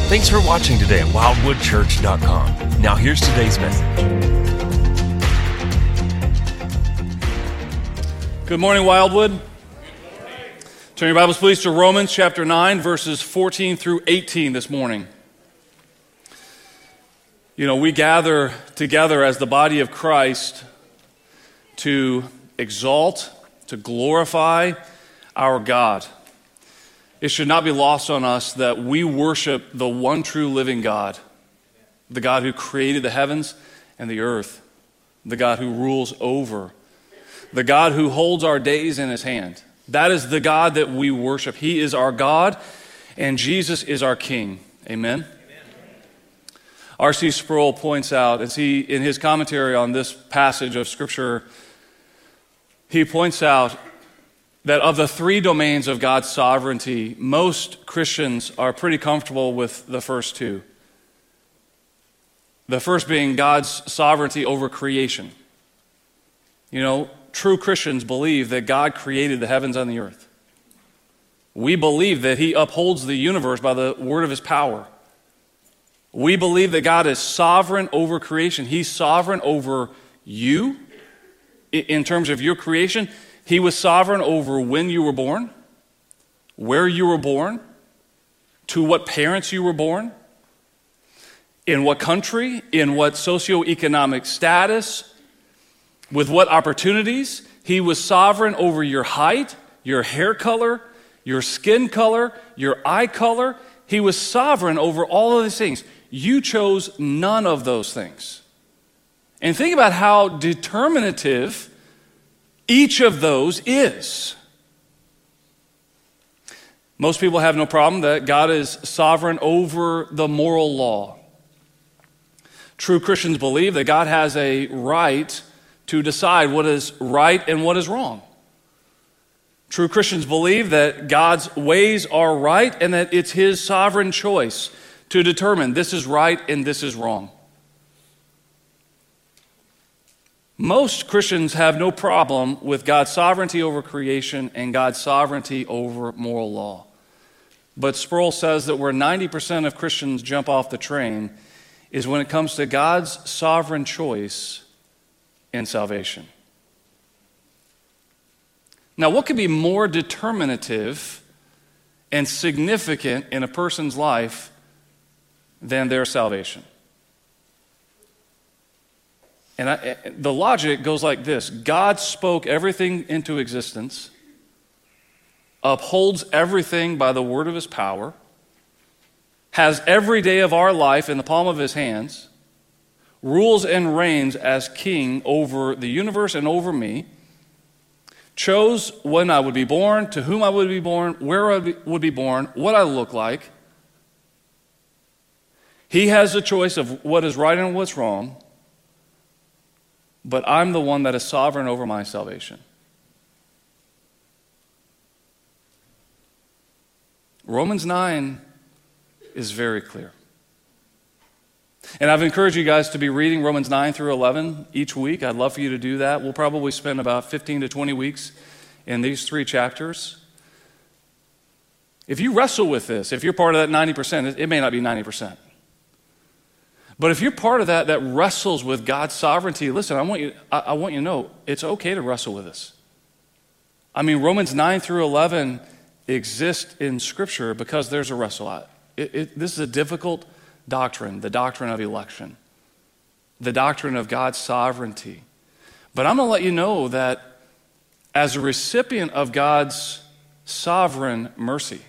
Thanks for watching today at wildwoodchurch.com. Now here's today's message. Good morning, Wildwood. Turn your Bibles, please, to Romans chapter 9, verses 14 through 18 this morning. You know, we gather together as the body of Christ to exalt, to glorify our God. It should not be lost on us that we worship the one true living God, the God who created the heavens and the earth, the God who rules over, the God who holds our days in his hand. That is the God that we worship. He is our God, and Jesus is our King. Amen? R.C. Sproul points out, as he, in his commentary on this passage of Scripture, he points out that of the three domains of God's sovereignty, most Christians are pretty comfortable with the first two. The first being God's sovereignty over creation. You know, true Christians believe that God created the heavens and the earth. We believe that he upholds the universe by the word of his power. We believe that God is sovereign over creation. He's sovereign over you in terms of your creation. He was sovereign over when you were born, where you were born, to what parents you were born, in what country, in what socioeconomic status, with what opportunities. He was sovereign over your height, your hair color, your skin color, your eye color. He was sovereign over all of these things. You chose none of those things. And think about how determinative each of those is. Most people have no problem that God is sovereign over the moral law. True Christians believe that God has a right to decide what is right and what is wrong. True Christians believe that God's ways are right and that it's his sovereign choice to determine this is right and this is wrong. Most Christians have no problem with God's sovereignty over creation and God's sovereignty over moral law. But Sproul says that where 90% of Christians jump off the train is when it comes to God's sovereign choice in salvation. Now, what could be more determinative and significant in a person's life than their salvation? And the logic goes like this. God spoke everything into existence, upholds everything by the word of his power, has every day of our life in the palm of his hands, rules and reigns as king over the universe and over me, chose when I would be born, to whom I would be born, where I would be born, what I look like. He has the choice of what is right and what's wrong, but I'm the one that is sovereign over my salvation. Romans 9 is very clear. And I've encouraged you guys to be reading Romans 9 through 11 each week. I'd love for you to do that. We'll probably spend about 15 to 20 weeks in these three chapters. If you wrestle with this, if you're part of that 90%, it may not be 90%. But if you're part of that wrestles with God's sovereignty, listen, I want you to know it's okay to wrestle with this. I mean, Romans 9 through 11 exist in Scripture because there's a wrestle. This is a difficult doctrine, the doctrine of election, the doctrine of God's sovereignty. But I'm going to let you know that as a recipient of God's sovereign mercy,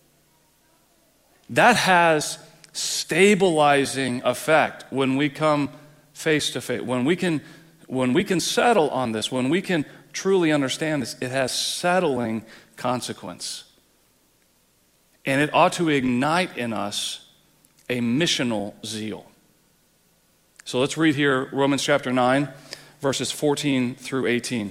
that has stabilizing effect when we come face to face. When we can settle on this, when we can truly understand this, it has settling consequence. And it ought to ignite in us a missional zeal. So let's read here Romans chapter 9, verses 14 through 18.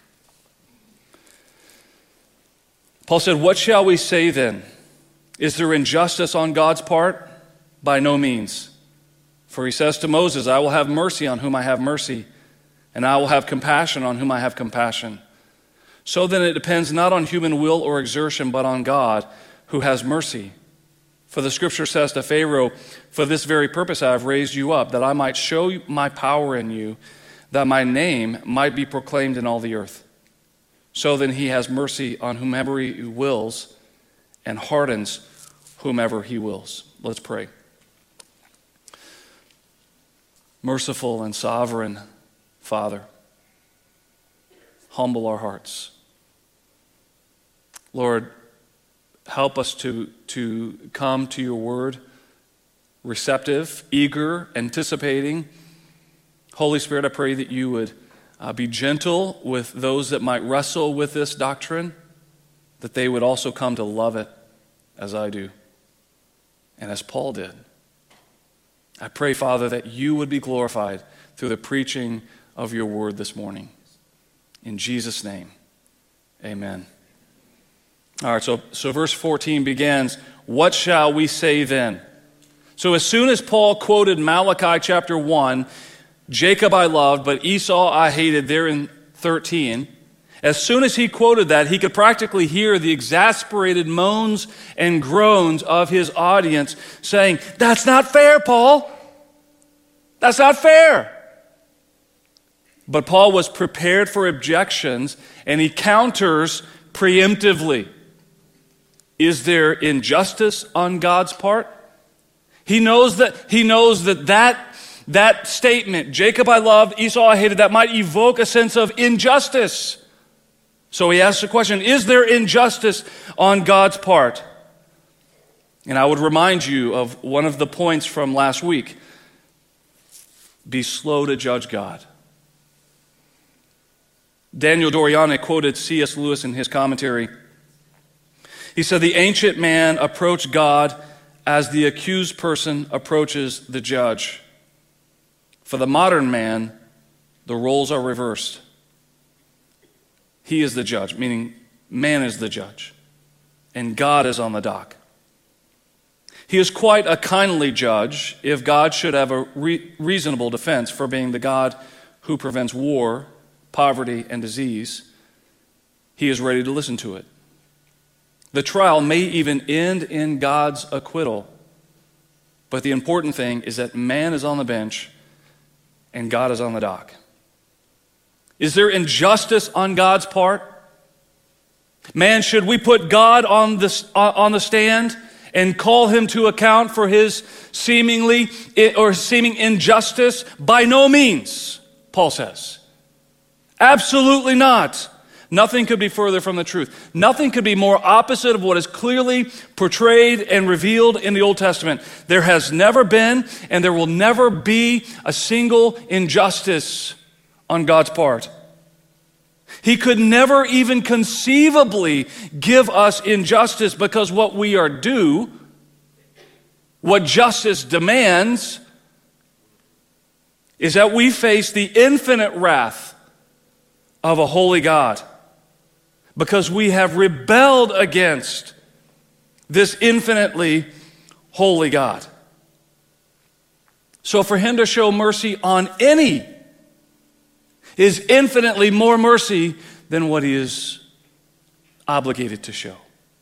Paul said, "What shall we say then? Is there injustice on God's part? By no means. For he says to Moses, I will have mercy on whom I have mercy, and I will have compassion on whom I have compassion. So then it depends not on human will or exertion, but on God, who has mercy. For the scripture says to Pharaoh, for this very purpose I have raised you up, that I might show my power in you, that my name might be proclaimed in all the earth. So then he has mercy on whomever he wills and hardens whomever he wills. Let's pray. Merciful and sovereign Father, humble our hearts. Lord, help us to come to your word receptive, eager, anticipating. Holy Spirit, I pray that you would be gentle with those that might wrestle with this doctrine, that they would also come to love it as I do and as Paul did. I pray, Father, that you would be glorified through the preaching of your word this morning. In Jesus' name, amen. All right, so verse 14 begins, what shall we say then? So as soon as Paul quoted Malachi chapter 1, Jacob I loved, but Esau I hated, there in 13, as soon as he quoted that, he could practically hear the exasperated moans and groans of his audience saying, that's not fair, Paul. That's not fair. But Paul was prepared for objections, and he counters preemptively. Is there injustice on God's part? He knows that statement, Jacob I loved, Esau I hated, that might evoke a sense of injustice. So he asks the question, is there injustice on God's part? And I would remind you of one of the points from last week. Be slow to judge God. Daniel Doriani quoted C.S. Lewis in his commentary. He said, the ancient man approached God as the accused person approaches the judge. For the modern man, the roles are reversed. He is the judge, meaning man is the judge, and God is on the dock. He is quite a kindly judge if God should have a reasonable defense for being the God who prevents war, poverty, and disease. He is ready to listen to it. The trial may even end in God's acquittal, but the important thing is that man is on the bench and God is on the dock. Is there injustice on God's part? Man, should we put God on the stand and call him to account for his seeming injustice? By no means, Paul says. Absolutely not. Nothing could be further from the truth. Nothing could be more opposite of what is clearly portrayed and revealed in the Old Testament. There has never been and there will never be a single injustice on God's part. He could never even conceivably give us injustice because what we are due, what justice demands, is that we face the infinite wrath of a holy God because we have rebelled against this infinitely holy God. So for him to show mercy on any is infinitely more mercy than what he is obligated to show.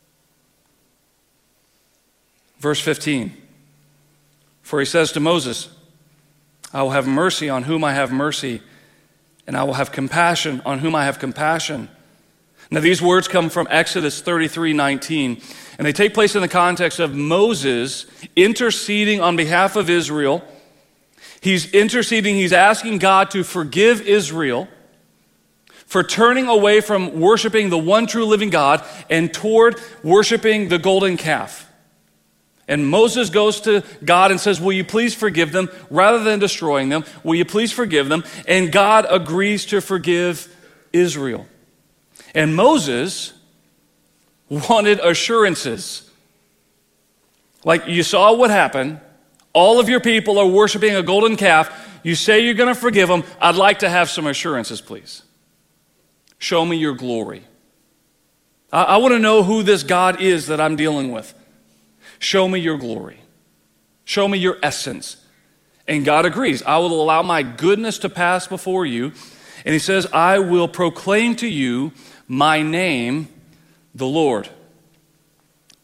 Verse 15, for he says to Moses, I will have mercy on whom I have mercy, and I will have compassion on whom I have compassion. Now these words come from Exodus 33:19, and they take place in the context of Moses interceding on behalf of Israel. He's interceding, he's asking God to forgive Israel for turning away from worshiping the one true living God and toward worshiping the golden calf. And Moses goes to God and says, will you please forgive them rather than destroying them? Will you please forgive them? And God agrees to forgive Israel. And Moses wanted assurances. Like, you saw what happened. All of your people are worshiping a golden calf. You say you're going to forgive them. I'd like to have some assurances, please. Show me your glory. I want to know who this God is that I'm dealing with. Show me your glory. Show me your essence. And God agrees. I will allow my goodness to pass before you. And he says, I will proclaim to you my name, the Lord.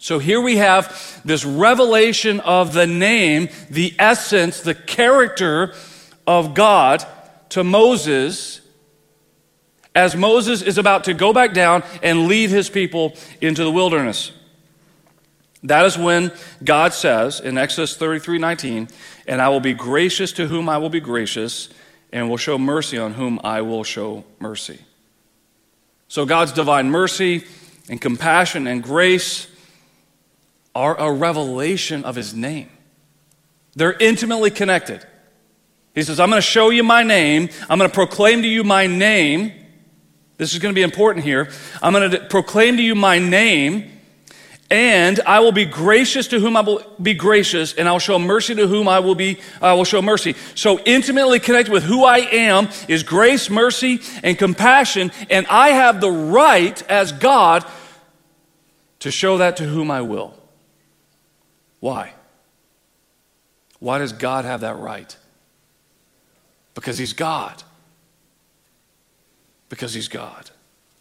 So here we have this revelation of the name, the essence, the character of God to Moses as Moses is about to go back down and lead his people into the wilderness. That is when God says in Exodus 33:19, "And I will be gracious to whom I will be gracious, and will show mercy on whom I will show mercy." So God's divine mercy and compassion and grace are a revelation of his name. They're intimately connected. He says, I'm going to show you my name. I'm going to proclaim to you my name. This is going to be important here. I'm going to proclaim to you my name, and I will be gracious to whom I will be gracious, and I will show mercy to whom I will show mercy. So intimately connected with who I am is grace, mercy, and compassion, and I have the right as God to show that to whom I will. Why? Why does God have that right? Because he's God. Because he's God.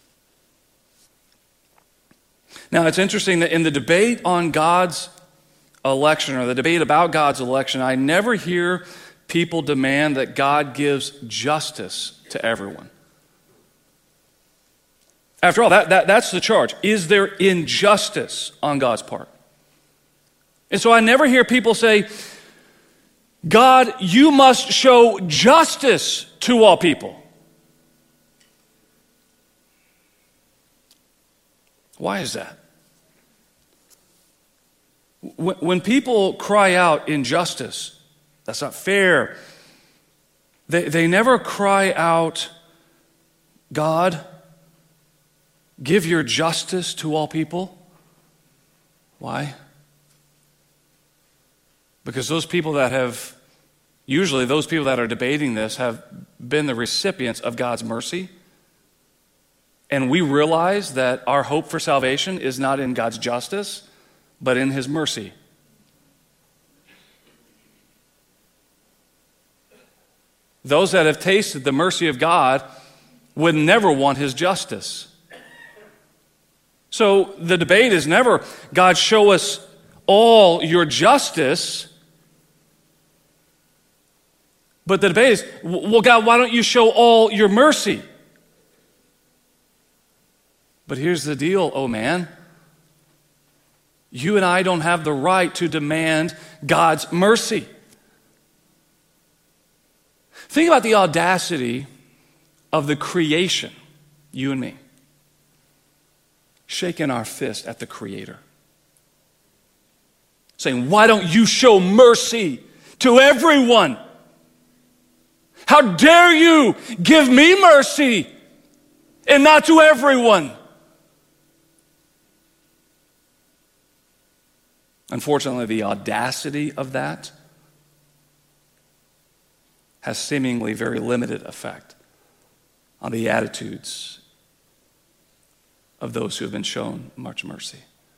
Now, it's interesting that in the debate on God's election, or the debate about God's election, I never hear people demand that God gives justice to everyone. After all, that's the charge. Is there injustice on God's part? And so I never hear people say, God, you must show justice to all people. Why is that? When people cry out injustice, that's not fair, they never cry out, God, give your justice to all people. Why? Because those people that are debating this have been the recipients of God's mercy. And we realize that our hope for salvation is not in God's justice, but in his mercy. Those that have tasted the mercy of God would never want his justice. So the debate is never, God, show us all your justice. But the debate is, well, God, why don't you show all your mercy? But here's the deal, oh man. You and I don't have the right to demand God's mercy. Think about the audacity of the creation, you and me, shaking our fist at the Creator, saying, why don't you show mercy to everyone? How dare you give me mercy and not to everyone? Unfortunately, the audacity of that has seemingly very limited effect on the attitudes of those who have been shown much mercy.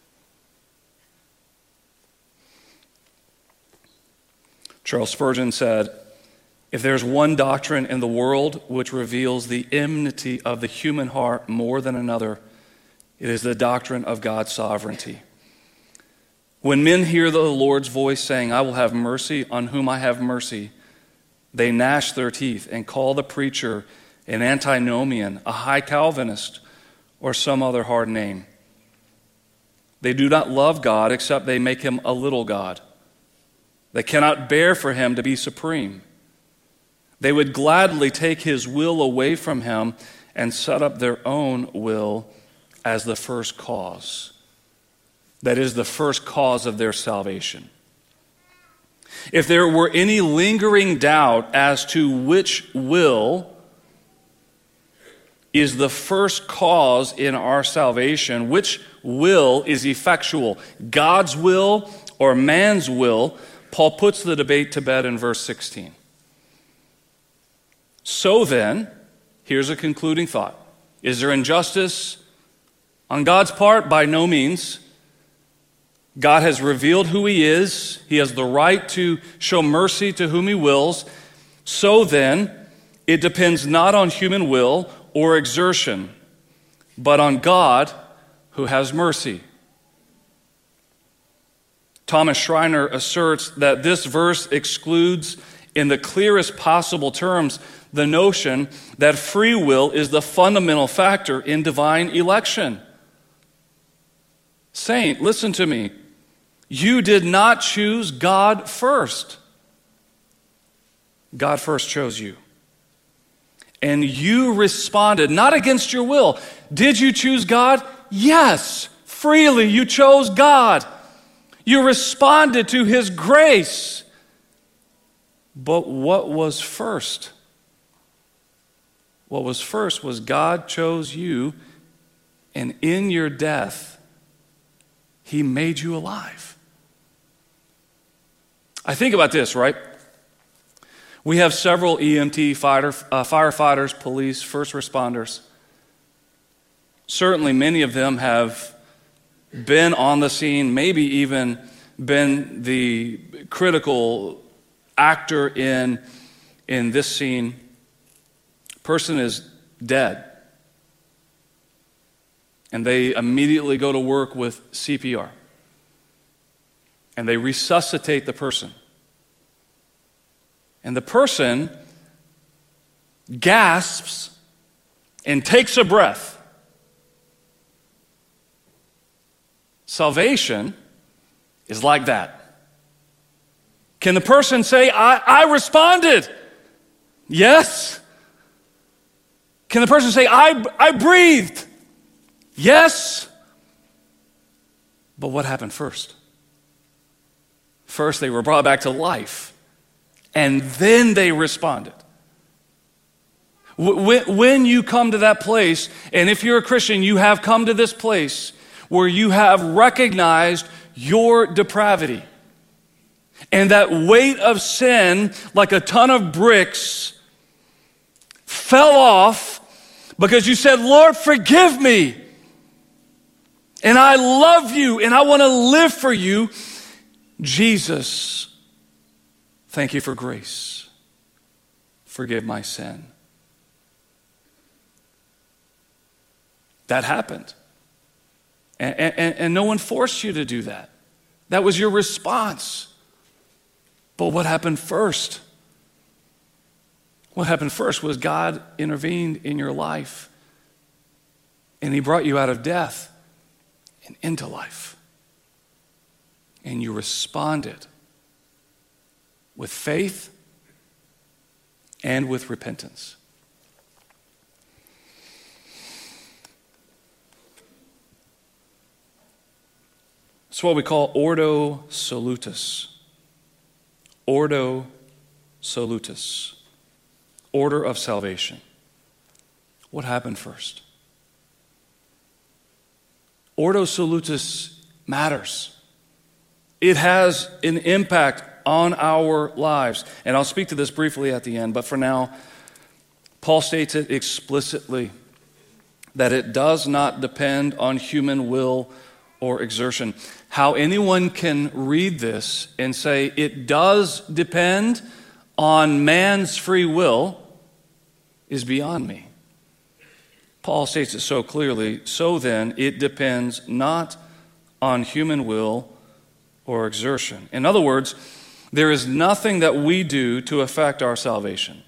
Charles Spurgeon said, if there's one doctrine in the world which reveals the enmity of the human heart more than another, it is the doctrine of God's sovereignty. When men hear the Lord's voice saying, I will have mercy on whom I have mercy, they gnash their teeth and call the preacher an antinomian, a high Calvinist, or some other hard name. They do not love God except they make him a little God. They cannot bear for him to be supreme. They would gladly take his will away from him and set up their own will as the first cause. That is the first cause of their salvation. If there were any lingering doubt as to which will is the first cause in our salvation, which will is effectual, God's will or man's will, Paul puts the debate to bed in verse 16. So then, here's a concluding thought. Is there injustice on God's part? By no means. God has revealed who he is. He has the right to show mercy to whom he wills. So then, it depends not on human will or exertion, but on God who has mercy. Thomas Schreiner asserts that this verse excludes, in the clearest possible terms, the notion that free will is the fundamental factor in divine election. Saint, listen to me. You did not choose God first. God first chose you. And you responded, not against your will. Did you choose God? Yes, freely you chose God. You responded to His grace. But what was first? What was first was God chose you, and in your death, He made you alive. I think about this, right? We have several EMT, firefighters, police, first responders. Certainly many of them have been on the scene, maybe even been the critical actor in this scene. Person is dead. And they immediately go to work with CPR. And they resuscitate the person. And the person gasps and takes a breath. Salvation is like that. Can the person say, I responded? Yes. Can the person say, I breathed? Yes. But what happened first? First, they were brought back to life. And then they responded. When you come to that place, and if you're a Christian, you have come to this place where you have recognized your depravity. And that weight of sin, like a ton of bricks, fell off because you said, Lord, forgive me. And I love you, and I want to live for you. Jesus, thank you for grace. Forgive my sin. That happened. And no one forced you to do that. That was your response. But what happened first? What happened first was God intervened in your life. And He brought you out of death and into life. And you responded with faith and with repentance. It's what we call ordo salutis. Ordo salutis. Order of salvation. What happened first? Ordo salutis matters. It has an impact on our lives. And I'll speak to this briefly at the end, but for now, Paul states it explicitly that it does not depend on human will or exertion. How anyone can read this and say it does depend on man's free will is beyond me. Paul states it so clearly. So then, it depends not on human will or exertion. In other words, there is nothing that we do to affect our salvation.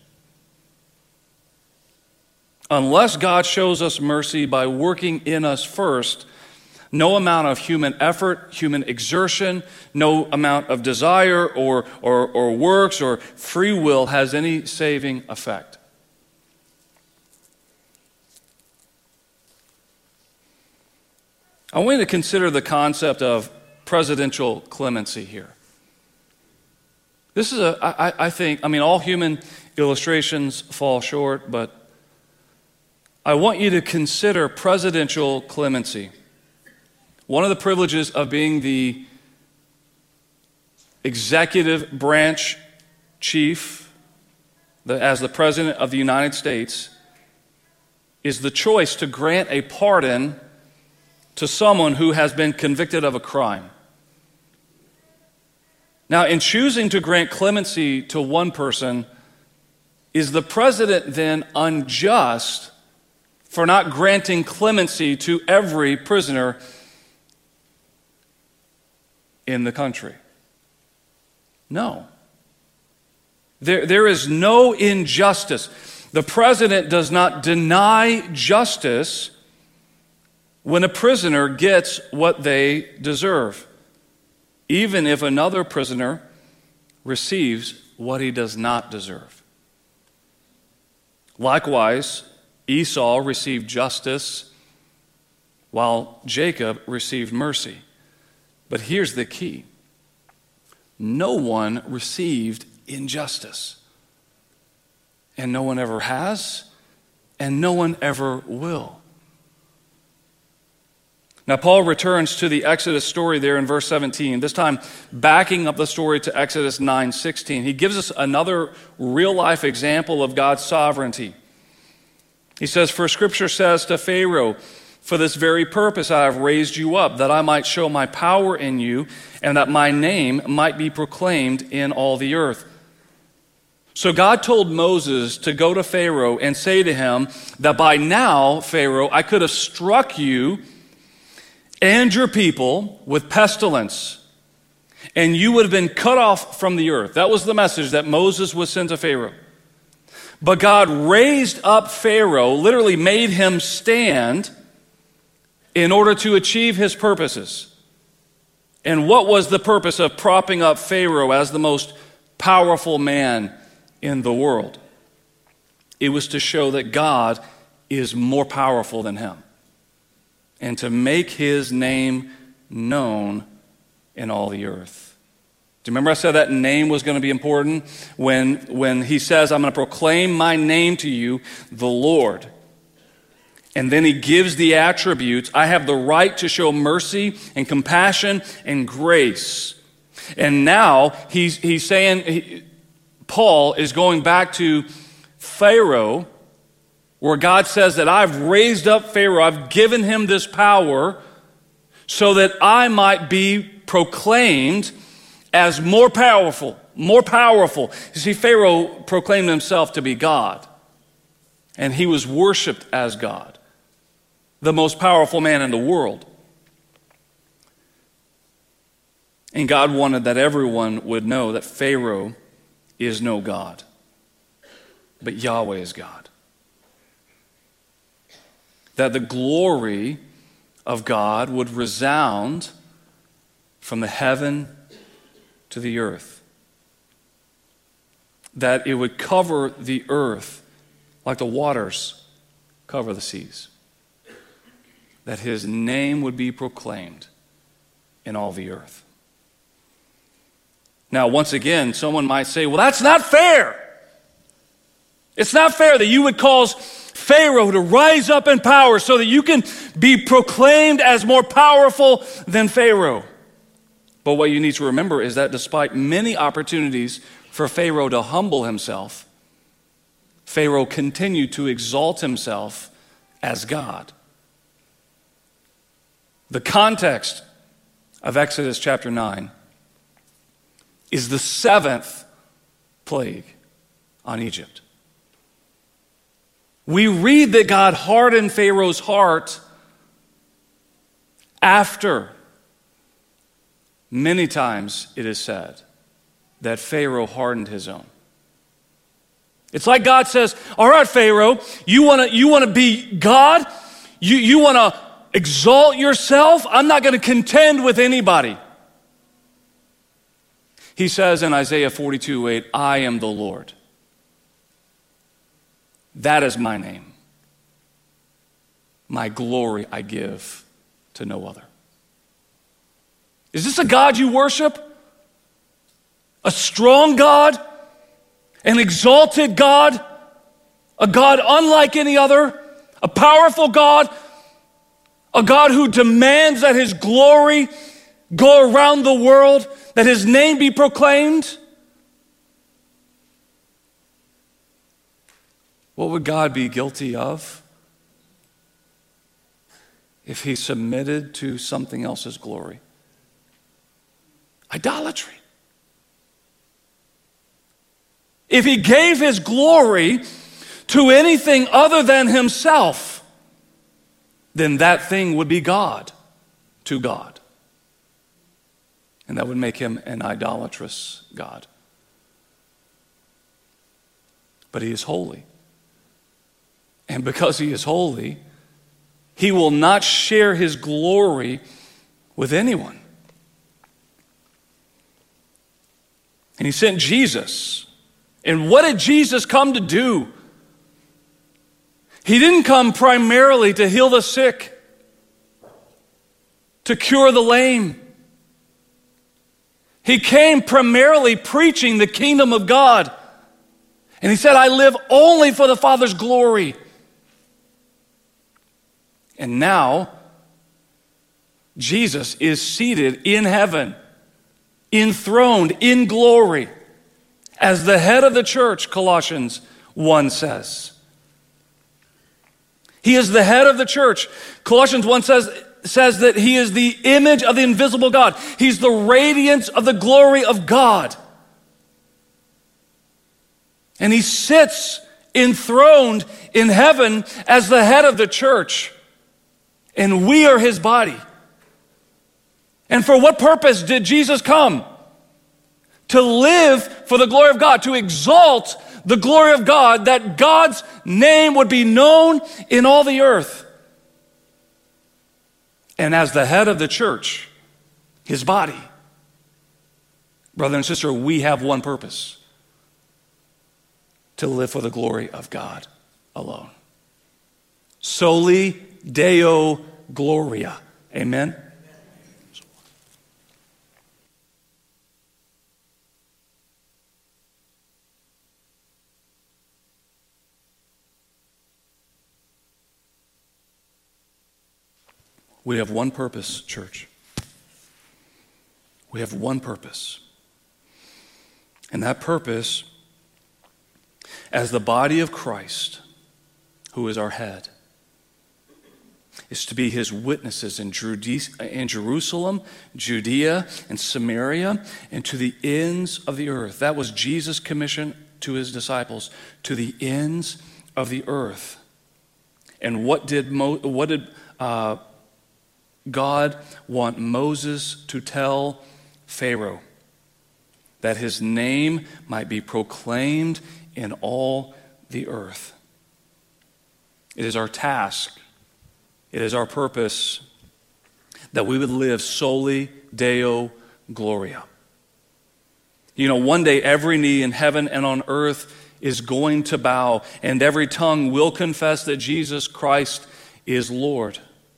Unless God shows us mercy by working in us first, no amount of human effort, human exertion, no amount of desire or works or free will has any saving effect. I want you to consider the concept of presidential clemency here. This is I think, all human illustrations fall short, but I want you to consider presidential clemency. One of the privileges of being the executive branch chief, as the President of the United States, is the choice to grant a pardon to someone who has been convicted of a crime. Now, in choosing to grant clemency to one person, is the president then unjust for not granting clemency to every prisoner in the country? No. There is no injustice. The president does not deny justice when a prisoner gets what they deserve, even if another prisoner receives what he does not deserve. Likewise, Esau received justice while Jacob received mercy. But here's the key. No one received injustice. And no one ever has, and no one ever will. Now, Paul returns to the Exodus story there in verse 17, this time backing up the story to Exodus 9:16. He gives us another real-life example of God's sovereignty. He says, "For Scripture says to Pharaoh, for this very purpose I have raised you up, that I might show my power in you, and that my name might be proclaimed in all the earth." So God told Moses to go to Pharaoh and say to him that by now, Pharaoh, I could have struck you and your people with pestilence, and you would have been cut off from the earth. That was the message that Moses was sent to Pharaoh. But God raised up Pharaoh, literally made him stand in order to achieve his purposes. And what was the purpose of propping up Pharaoh as the most powerful man in the world? It was to show that God is more powerful than him, and to make his name known in all the earth. Do you remember I said that name was going to be important? When he says, I'm going to proclaim my name to you, the Lord. And then he gives the attributes. I have the right to show mercy and compassion and grace. And now he's saying, Paul is going back to Pharaoh, where God says that I've raised up Pharaoh, I've given him this power so that I might be proclaimed as more powerful, more powerful. You see, Pharaoh proclaimed himself to be God, and he was worshiped as God, the most powerful man in the world. And God wanted that everyone would know that Pharaoh is no God, but Yahweh is God. That the glory of God would resound from the heaven to the earth. That it would cover the earth like the waters cover the seas. That his name would be proclaimed in all the earth. Now, once again, someone might say, well, that's not fair. It's not fair that you would cause Pharaoh to rise up in power so that you can be proclaimed as more powerful than Pharaoh. But what you need to remember is that despite many opportunities for Pharaoh to humble himself, Pharaoh continued to exalt himself as God. The context of Exodus chapter 9 is the 7th plague on Egypt. We read that God hardened Pharaoh's heart after, many times it is said, that Pharaoh hardened his own. It's like God says, all right, Pharaoh, you want to be God? You want to exalt yourself? I'm not going to contend with anybody. He says in Isaiah 42:8, I am the Lord. That is my name. My glory I give to no other. Is this a God you worship? A strong God? An exalted God? A God unlike any other? A powerful God? A God who demands that his glory go around the world, that his name be proclaimed? What would God be guilty of if he submitted to something else's glory? Idolatry. If he gave his glory to anything other than himself, then that thing would be God to God. And that would make him an idolatrous God. But he is holy. And because he is holy, he will not share his glory with anyone. And he sent Jesus. And what did Jesus come to do? He didn't come primarily to heal the sick, to cure the lame. He came primarily preaching the kingdom of God. And he said, I live only for the Father's glory. And now, Jesus is seated in heaven, enthroned in glory, as the head of the church, Colossians 1 says. He is the head of the church. Colossians 1 says that he is the image of the invisible God. He's the radiance of the glory of God. And he sits enthroned in heaven as the head of the church. And we are his body. And for what purpose did Jesus come? To live for the glory of God, to exalt the glory of God, that God's name would be known in all the earth. And as the head of the church, his body, brother and sister, we have one purpose: to live for the glory of God alone. Soli Deo Gloria. Amen? We have one purpose, church. We have one purpose. And that purpose, as the body of Christ, who is our head, is to be his witnesses in Jerusalem, Judea, and Samaria, and to the ends of the earth. That was Jesus' commission to his disciples, to the ends of the earth. And what did God want Moses to tell Pharaoh? That his name might be proclaimed in all the earth. It is our task, it is our purpose, that we would live soli Deo Gloria. You know, one day every knee in heaven and on earth is going to bow, and every tongue will confess that Jesus Christ is Lord,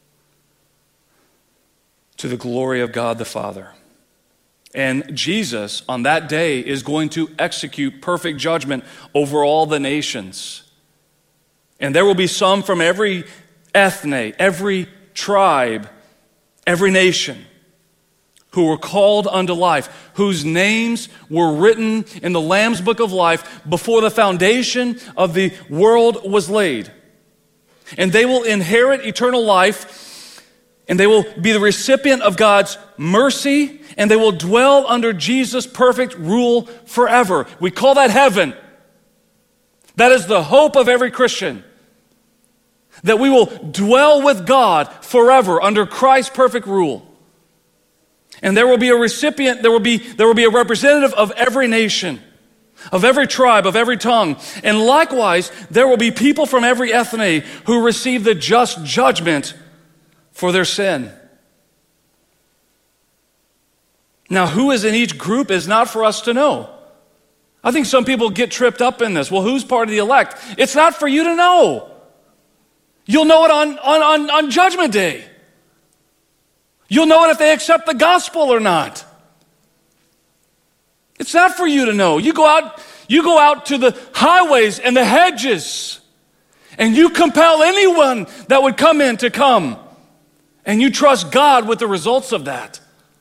to the glory of God the Father. And Jesus, on that day, is going to execute perfect judgment over all the nations. And there will be some from every ethne, every tribe, every nation, who were called unto life, whose names were written in the Lamb's book of life before the foundation of the world was laid. And they will inherit eternal life, and they will be the recipient of God's mercy, and they will dwell under Jesus' perfect rule forever. We call that heaven. That is the hope of every Christian, that we will dwell with God forever under Christ's perfect rule. And there will be a recipient, there will be a representative of every nation, of every tribe, of every tongue. And likewise, there will be people from every ethne who receive the just judgment for their sin. Now, who is in each group is not for us to know. I think some people get tripped up in this. Well, who's part of the elect? It's not for you to know. You'll know it on Judgment Day. You'll know it if they accept the gospel or not. It's not for you to know. You go out to the highways and the hedges, and you compel anyone that would come in to come. And you trust God with the results of that.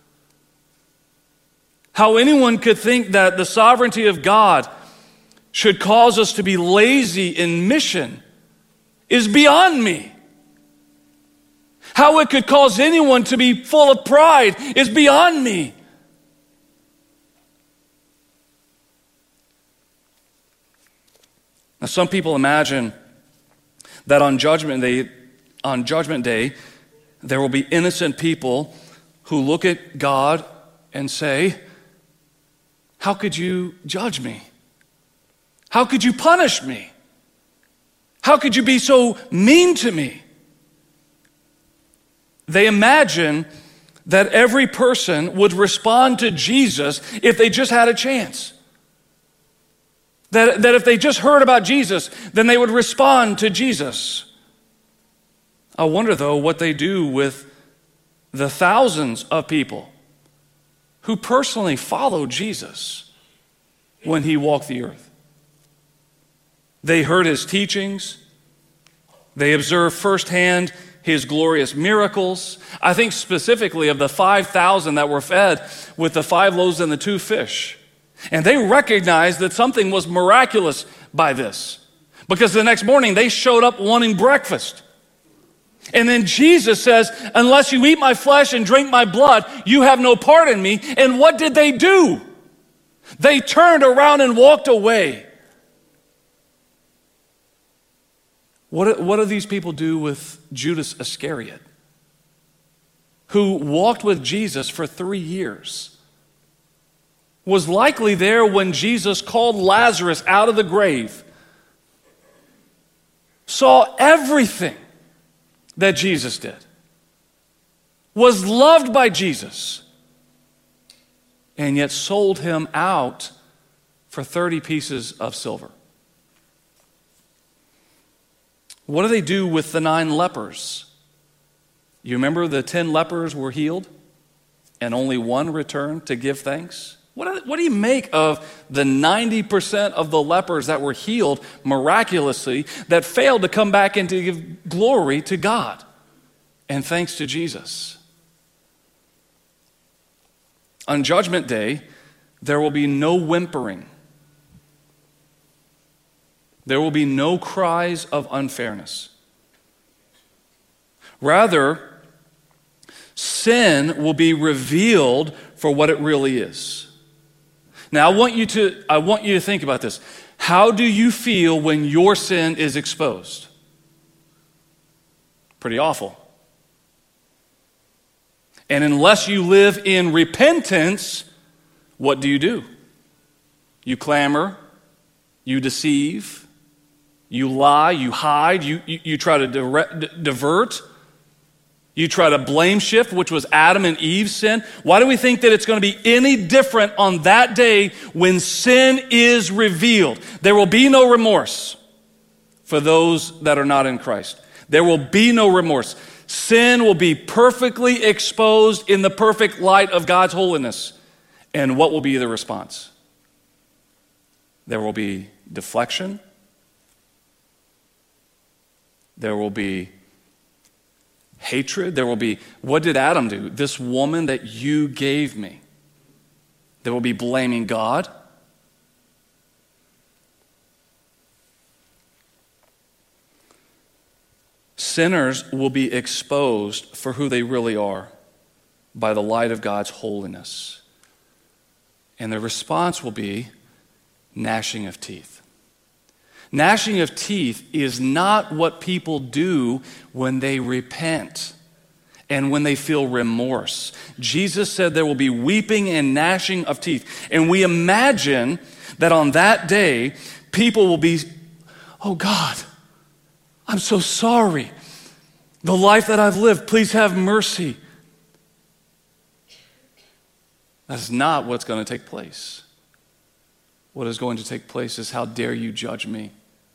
How anyone could think that the sovereignty of God should cause us to be lazy in mission is beyond me. How it could cause anyone to be full of pride is beyond me. Now, some people imagine that on Judgment Day, there will be innocent people who look at God and say, how could you judge me? How could you punish me? How could you be so mean to me? They imagine that every person would respond to Jesus if they just had a chance. That if they just heard about Jesus, then they would respond to Jesus. I wonder, though, what they do with the thousands of people who personally followed Jesus when he walked the earth. They heard his teachings. They observed firsthand his glorious miracles. I think specifically of the 5,000 that were fed with the 5 loaves and the 2 fish. And they recognized that something was miraculous by this, because the next morning they showed up wanting breakfast. And then Jesus says, unless you eat my flesh and drink my blood, you have no part in me. And what did they do? They turned around and walked away. What do these people do with Judas Iscariot, who walked with Jesus for 3 years, was likely there when Jesus called Lazarus out of the grave, saw everything that Jesus did, was loved by Jesus, and yet sold him out for 30 pieces of silver? What do they do with the 9 lepers? You remember the 10 lepers were healed and only 1 returned to give thanks? What do you make of the 90% of the lepers that were healed miraculously that failed to come back and to give glory to God and thanks to Jesus? On Judgment Day, there will be no whimpering. There will be no cries of unfairness. Rather, sin will be revealed for what it really is. Now, I want you to think about this. How do you feel when your sin is exposed? Pretty awful. And unless you live in repentance, what do? You clamor, you deceive, you lie, you hide, you try to divert. You try to blame shift, which was Adam and Eve's sin. Why do we think that it's going to be any different on that day when sin is revealed? There will be no remorse for those that are not in Christ. There will be no remorse. Sin will be perfectly exposed in the perfect light of God's holiness. And what will be the response? There will be deflection. There will be hatred. There will be, what did Adam do? This woman that you gave me. There will be blaming God. Sinners will be exposed for who they really are by the light of God's holiness. And the response will be gnashing of teeth. Gnashing of teeth is not what people do when they repent and when they feel remorse. Jesus said there will be weeping and gnashing of teeth. And we imagine that on that day, people will be, oh God, I'm so sorry. The life that I've lived, please have mercy. That's not what's going to take place. What is going to take place is, how dare you judge me?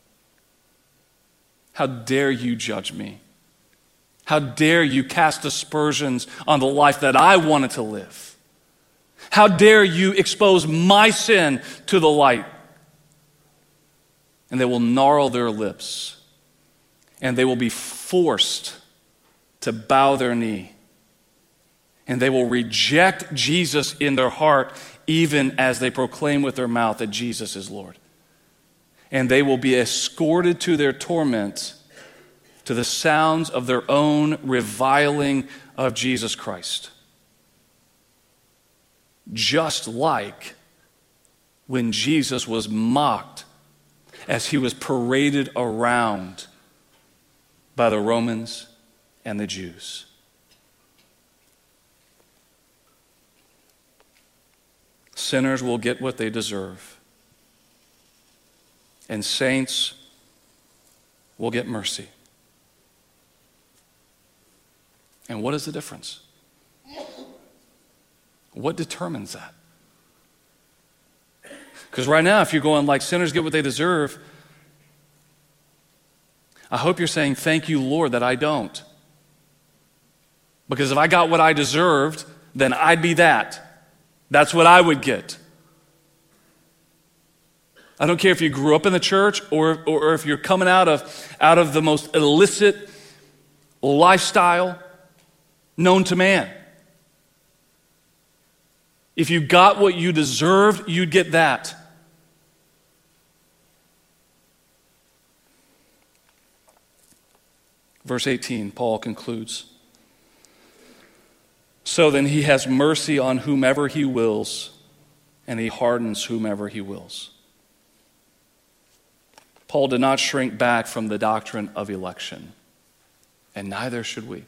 How dare you judge me? How dare you cast aspersions on the life that I wanted to live? How dare you expose my sin to the light? And they will gnarl their lips, and they will be forced to bow their knee, and they will reject Jesus in their heart, even as they proclaim with their mouth that Jesus is Lord. And they will be escorted to their torment to the sounds of their own reviling of Jesus Christ. Just like when Jesus was mocked as he was paraded around by the Romans and the Jews. sinners will get what they deserve, and saints will get mercy. And what is the difference? What determines that? Because right now, if you're going like sinners get what they deserve, I hope you're saying, thank you, Lord, that I don't. Because if I got what I deserved, then I'd be that. That's what I would get. I don't care if you grew up in the church or if you're coming out of the most illicit lifestyle known to man. If you got what you deserved, you'd get that. Verse 18, Paul concludes. So then he has mercy on whomever he wills, and he hardens whomever he wills. Paul did not shrink back from the doctrine of election, and neither should we.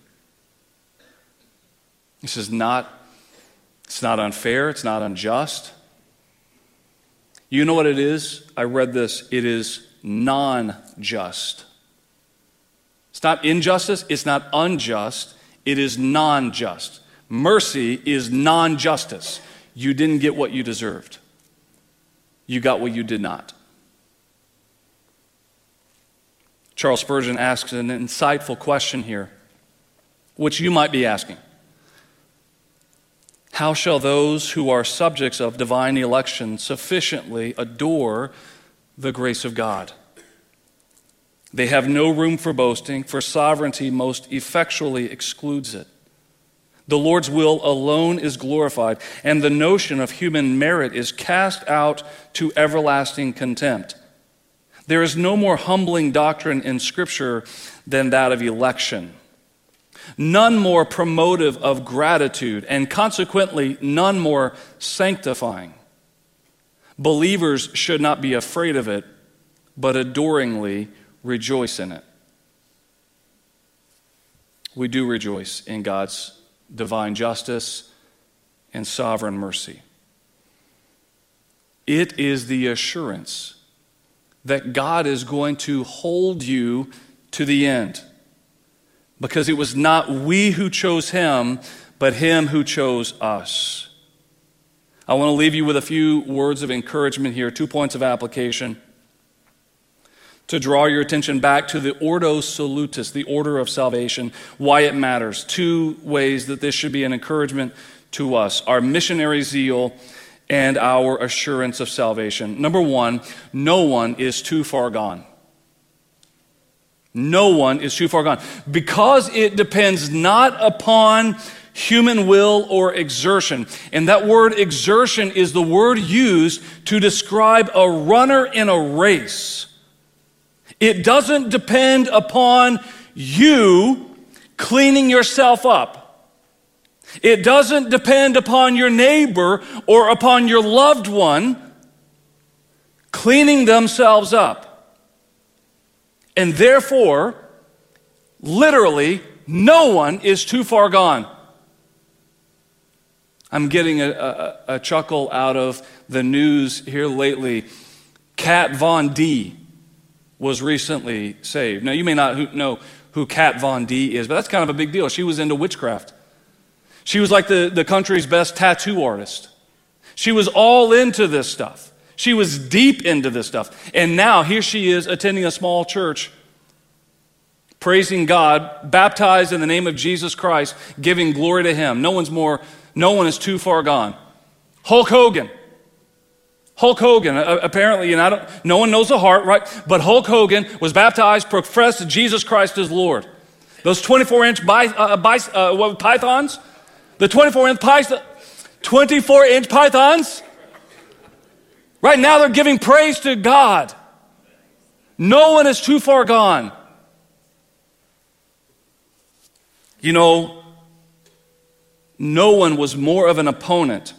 He says, it's not unfair, it's not unjust. You know what it is? I read this. It is non-just. It's not injustice, it's not unjust, it is non-just. Mercy is non-justice. You didn't get what you deserved. You got what you did not. Charles Spurgeon asks an insightful question here, which you might be asking. How shall those who are subjects of divine election sufficiently adore the grace of God? They have no room for boasting, for sovereignty most effectually excludes it. The Lord's will alone is glorified, and the notion of human merit is cast out to everlasting contempt. There is no more humbling doctrine in Scripture than that of election. None more promotive of gratitude, and consequently, none more sanctifying. Believers should not be afraid of it, but adoringly rejoice in it. We do rejoice in God's divine justice and sovereign mercy. It is the assurance that God is going to hold you to the end, because it was not we who chose him, but him who chose us. I want to leave you with a few words of encouragement here, 2 points of application, to draw your attention back to the Ordo Salutis, the order of salvation, why it matters. 2 ways that this should be an encouragement to us: our missionary zeal and our assurance of salvation. Number 1, no one is too far gone. No one is too far gone. Because it depends not upon human will or exertion. And that word exertion is the word used to describe a runner in a race. It doesn't depend upon you cleaning yourself up. It doesn't depend upon your neighbor or upon your loved one cleaning themselves up. And therefore, literally, no one is too far gone. I'm getting a chuckle out of the news here lately. Kat Von D was recently saved. Now, you may not know who Kat Von D is, but that's kind of a big deal. She was into witchcraft. She was like the country's best tattoo artist. She was all into this stuff. She was deep into this stuff. And now here she is attending a small church, praising God, baptized in the name of Jesus Christ, giving glory to him. No one is too far gone. Hulk Hogan, apparently, and no one knows the heart, right? But Hulk Hogan was baptized, professed Jesus Christ as Lord. Those 24-inch pythons, the 24-inch pythons, right now they're giving praise to God. No one is too far gone. You know, no one was more of an opponent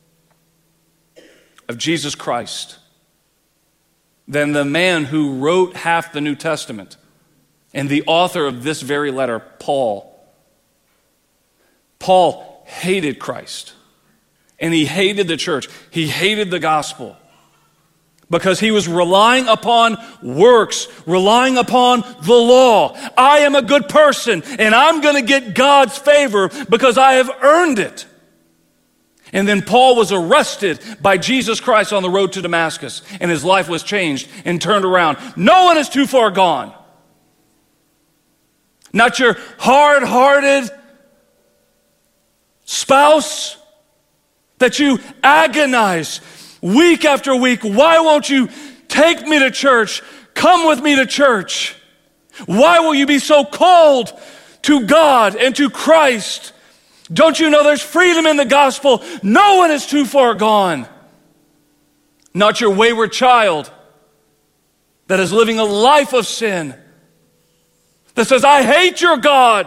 of Jesus Christ than the man who wrote half the New Testament and the author of this very letter, Paul. Paul hated Christ and he hated the church. He hated the gospel because he was relying upon works, relying upon the law. I am a good person, and I'm going to get God's favor because I have earned it. And then Paul was arrested by Jesus Christ on the road to Damascus, and his life was changed and turned around. No one is too far gone. Not your hard-hearted spouse that you agonize week after week. Why won't you take me to church? Come with me to church. Why will you be so cold to God and to Christ? Don't you know there's freedom in the gospel? No one is too far gone. Not your wayward child that is living a life of sin, that says, I hate your God.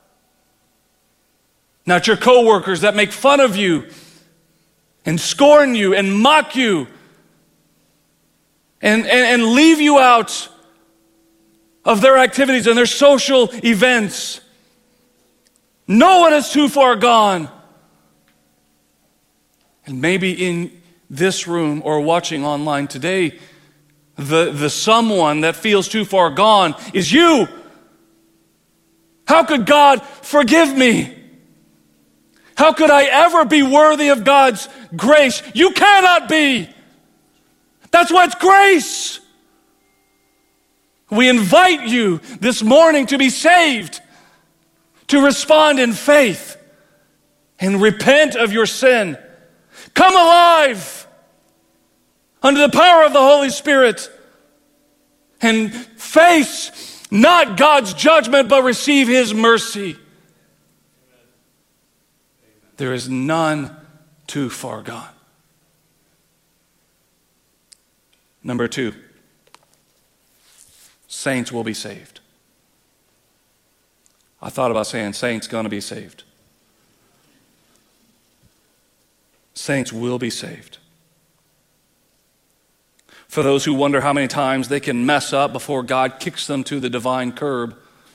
Not your coworkers that make fun of you and scorn you and mock you and leave you out of their activities and their social events. No one is too far gone. And maybe in this room or watching online today, the someone that feels too far gone is you. How could God forgive me? How could I ever be worthy of God's grace? You cannot be. That's why it's grace. We invite you this morning to be saved, to respond in faith and repent of your sin. Come alive under the power of the Holy Spirit and face not God's judgment, but receive His mercy. There is none too far gone. Number 2, saints will be saved. I thought about saying saints going to be saved. Saints will be saved. For those who wonder how many times they can mess up before God kicks them to the divine curb,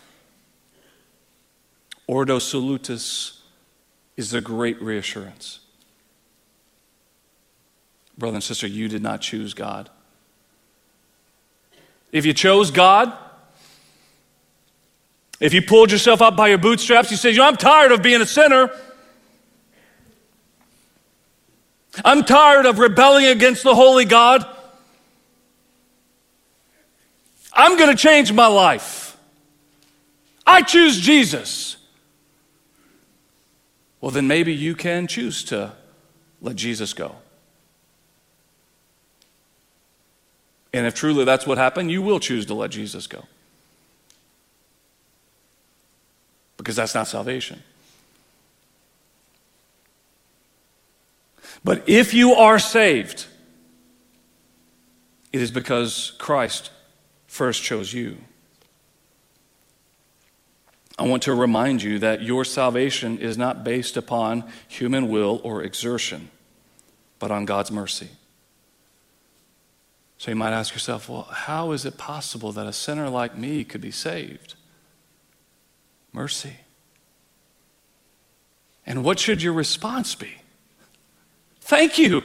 Ordo Salutis is a great reassurance. Brother and sister, you did not choose God. If you chose God, if you pulled yourself up by your bootstraps, you said, I'm tired of being a sinner. I'm tired of rebelling against the holy God. I'm going to change my life. I choose Jesus. Well, then maybe you can choose to let Jesus go. And if truly that's what happened, you will choose to let Jesus go. Because that's not salvation. But if you are saved, it is because Christ first chose you. I want to remind you that your salvation is not based upon human will or exertion, but on God's mercy. So you might ask yourself, well, how is it possible that a sinner like me could be saved? Mercy. And what should your response be? Thank you.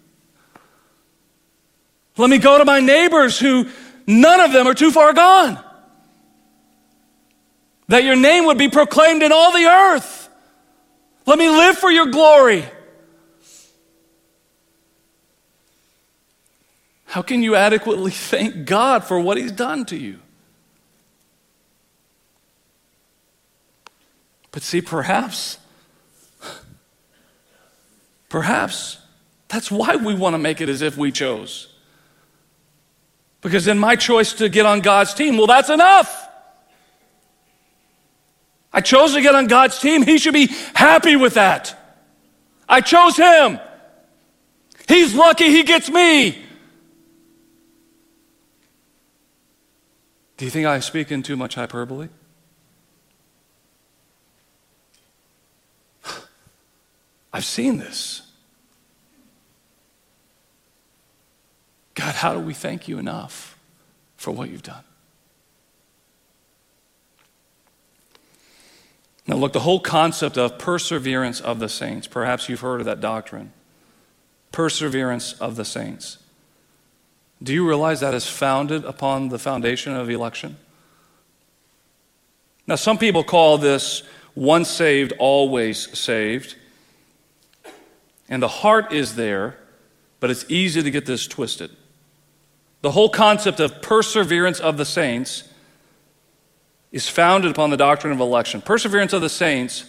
Let me go to my neighbors who none of them are too far gone. That your name would be proclaimed in all the earth. Let me live for your glory. How can you adequately thank God for what He's done to you? But see, perhaps that's why we want to make it as if we chose. Because in my choice to get on God's team, well, that's enough. I chose to get on God's team. He should be happy with that. I chose Him. He's lucky He gets me. Do you think I speak in too much hyperbole? I've seen this. God, how do we thank you enough for what you've done? Now look, the whole concept of perseverance of the saints, perhaps you've heard of that doctrine. perseverance of the saints. Do you realize that is founded upon the foundation of election? Now, some people call this once saved, always saved. And the heart is there, but it's easy to get this twisted. The whole concept of perseverance of the saints is founded upon the doctrine of election. Perseverance of the saints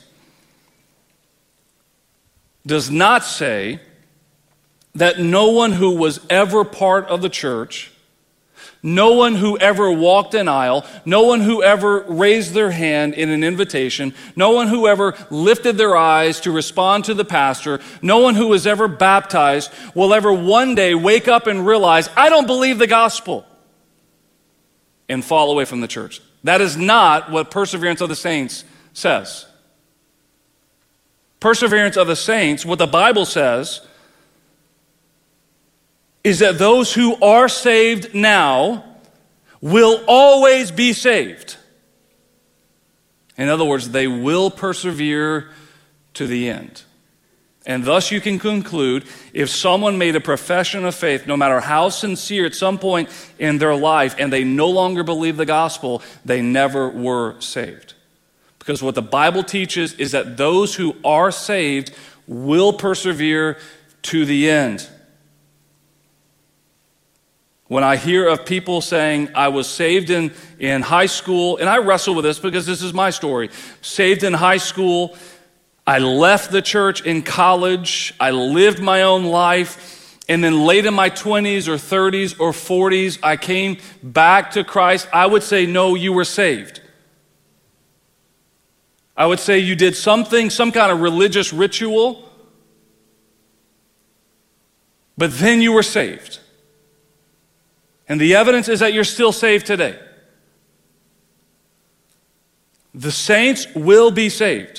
does not say that no one who was ever part of the church, no one who ever walked an aisle, no one who ever raised their hand in an invitation, no one who ever lifted their eyes to respond to the pastor, no one who was ever baptized will ever one day wake up and realize, I don't believe the gospel, and fall away from the church. That is not what perseverance of the saints says. Perseverance of the saints, what the Bible says, is that those who are saved now will always be saved. In other words, they will persevere to the end. And thus you can conclude, if someone made a profession of faith, no matter how sincere at some point in their life, and they no longer believe the gospel, they never were saved. Because what the Bible teaches is that those who are saved will persevere to the end. When I hear of people saying, I was saved in high school, and I wrestle with this because this is my story. Saved in high school, I left the church in college, I lived my own life, and then late in my 20s or 30s or 40s, I came back to Christ. I would say, no, you were saved. I would say you did something, some kind of religious ritual, but then you were saved. And the evidence is that you're still saved today. The saints will be saved.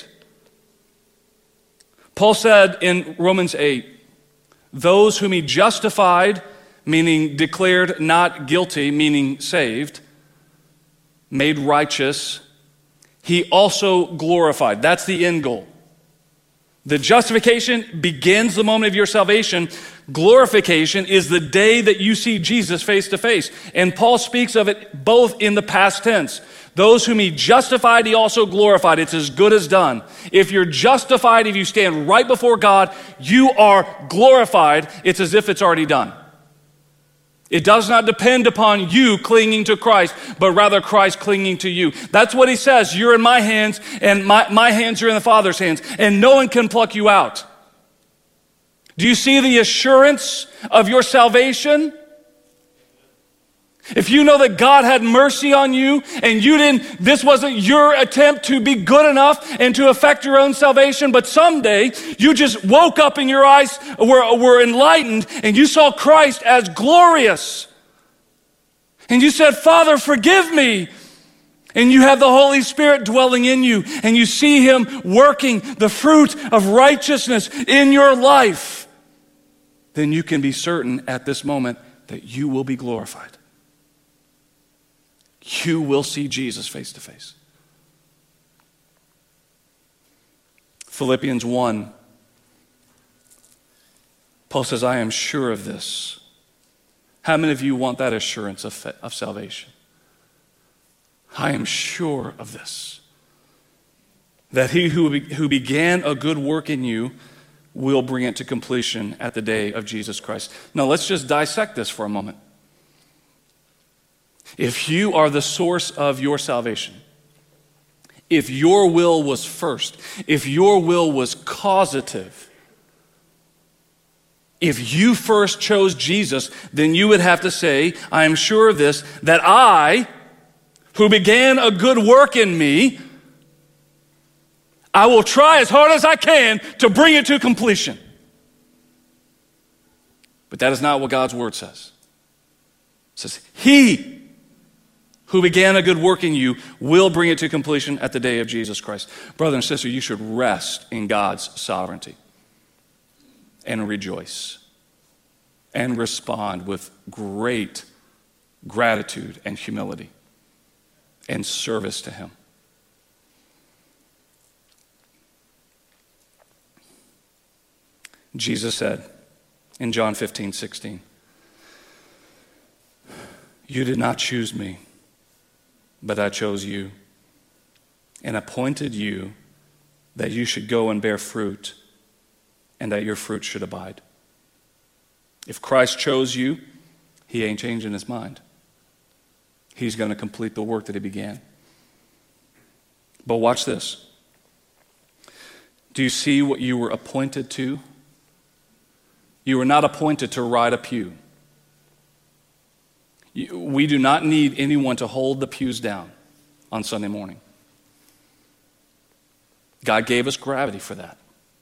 Paul said in Romans 8, those whom he justified, meaning declared not guilty, meaning saved, made righteous, he also glorified. That's the end goal. The justification begins the moment of your salvation. Glorification is the day that you see Jesus face to face. And Paul speaks of it both in the past tense. Those whom he justified, he also glorified. It's as good as done. If you're justified, if you stand right before God, you are glorified. It's as if it's already done. It does not depend upon you clinging to Christ, but rather Christ clinging to you. That's what he says. You're in my hands, and my hands are in the Father's hands, and no one can pluck you out. Do you see the assurance of your salvation? If you know that God had mercy on you and this wasn't your attempt to be good enough and to affect your own salvation, but someday you just woke up and your eyes were enlightened and you saw Christ as glorious. And you said, Father, forgive me. And you have the Holy Spirit dwelling in you and you see him working the fruit of righteousness in your life. Then you can be certain at this moment that you will be glorified. You will see Jesus face to face. Philippians 1, Paul says, I am sure of this. How many of you want that assurance of salvation? I am sure of this. That he who began a good work in you will bring it to completion at the day of Jesus Christ. Now let's just dissect this for a moment. If you are the source of your salvation, if your will was first, if your will was causative, if you first chose Jesus, then you would have to say, I am sure of this, that I, who began a good work in me, I will try as hard as I can to bring it to completion. But that is not what God's word says. It says, He who began a good work in you will bring it to completion at the day of Jesus Christ. Brother and sister, you should rest in God's sovereignty and rejoice and respond with great gratitude and humility and service to him. Jesus said, in John 15:16. You did not choose me, but I chose you and appointed you that you should go and bear fruit and that your fruit should abide. If Christ chose you, he ain't changing his mind. He's going to complete the work that he began. But watch this. Do you see what you were appointed to? You were not appointed to ride a pew. We do not need anyone to hold the pews down on Sunday morning. God gave us gravity for that.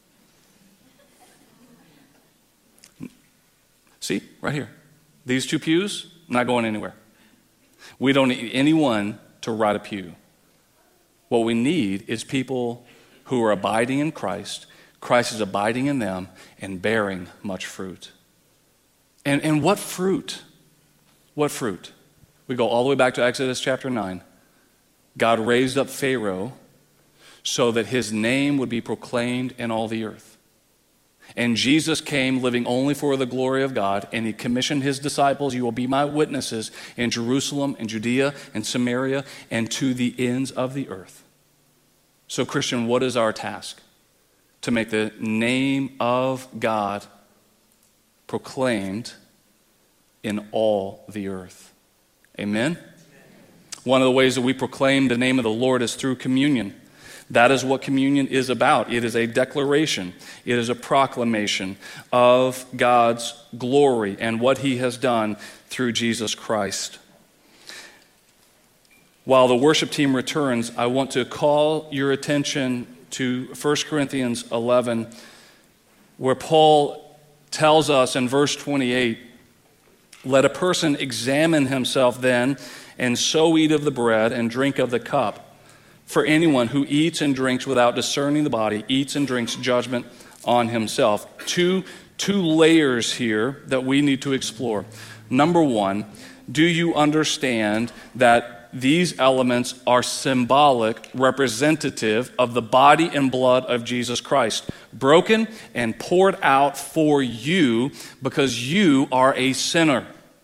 See, right here. These two pews, not going anywhere. We don't need anyone to ride a pew. What we need is people who are abiding in Christ. Christ is abiding in them and bearing much fruit. And what fruit? What fruit? We go all the way back to Exodus chapter 9. God raised up Pharaoh so that his name would be proclaimed in all the earth. And Jesus came living only for the glory of God, and he commissioned his disciples, you will be my witnesses in Jerusalem and Judea and Samaria and to the ends of the earth. So, Christian, what is our task? To make the name of God proclaimed in all the earth. Amen? One of the ways that we proclaim the name of the Lord is through communion. That is what communion is about. It is a declaration. It is a proclamation of God's glory and what he has done through Jesus Christ. While the worship team returns, I want to call your attention to 1 Corinthians 11, where Paul tells us in verse 28, let a person examine himself then, and so eat of the bread and drink of the cup. For anyone who eats and drinks without discerning the body eats and drinks judgment on himself. Two layers here that we need to explore. Number one, do you understand that these elements are symbolic, representative of the body and blood of Jesus Christ, broken and poured out for you because you are a sinner.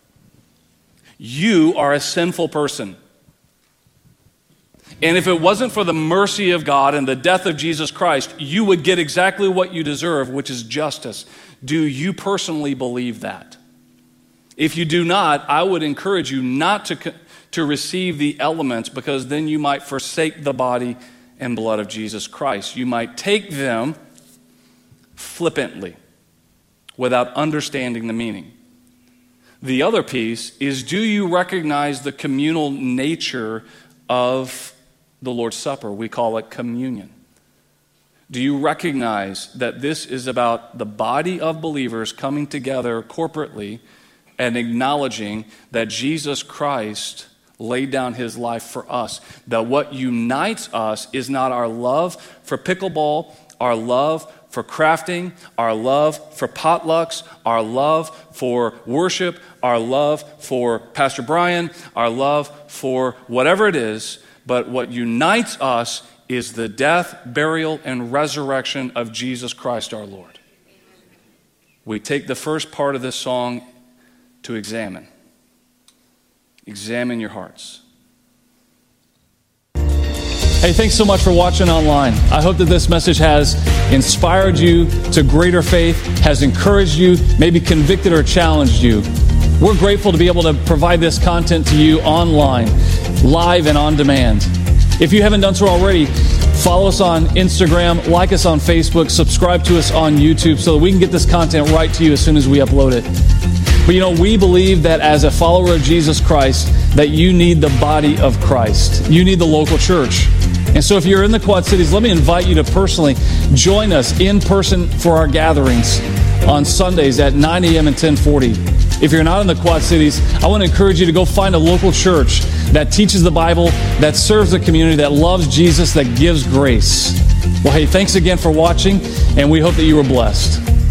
You are a sinful person. And if it wasn't for the mercy of God and the death of Jesus Christ, you would get exactly what you deserve, which is justice. Do you personally believe that? If you do not, I would encourage you not to receive the elements, because then you might forsake the body and blood of Jesus Christ. You might take them flippantly without understanding the meaning. The other piece is, do you recognize the communal nature of the Lord's Supper? We call it communion. Do you recognize that this is about the body of believers coming together corporately and acknowledging that Jesus Christ laid down his life for us? That what unites us is not our love for pickleball, our love for crafting, our love for potlucks, our love for worship, our love for Pastor Brian, our love for whatever it is, but what unites us is the death, burial, and resurrection of Jesus Christ our Lord. We take the first part of this song to examine. Examine your hearts. Hey, thanks so much for watching online. I hope that this message has inspired you to greater faith, has encouraged you, maybe convicted or challenged you. We're grateful to be able to provide this content to you online, live and on demand. If you haven't done so already, follow us on Instagram, like us on Facebook, subscribe to us on YouTube so that we can get this content right to you as soon as we upload it. But we believe that as a follower of Jesus Christ, that you need the body of Christ. You need the local church. And so if you're in the Quad Cities, let me invite you to personally join us in person for our gatherings on Sundays at 9 a.m. and 10:40. If you're not in the Quad Cities, I want to encourage you to go find a local church that teaches the Bible, that serves the community, that loves Jesus, that gives grace. Well, hey, thanks again for watching, and we hope that you were blessed.